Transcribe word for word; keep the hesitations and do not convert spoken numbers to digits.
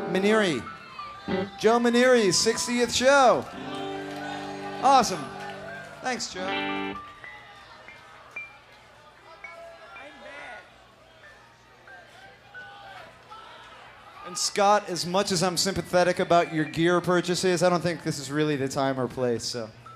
Maneri. Joe Maneri's sixtieth show. Awesome. Thanks, Joe. And Scott, as much as I'm sympathetic about your gear purchases, I don't think this is really the time or place, so...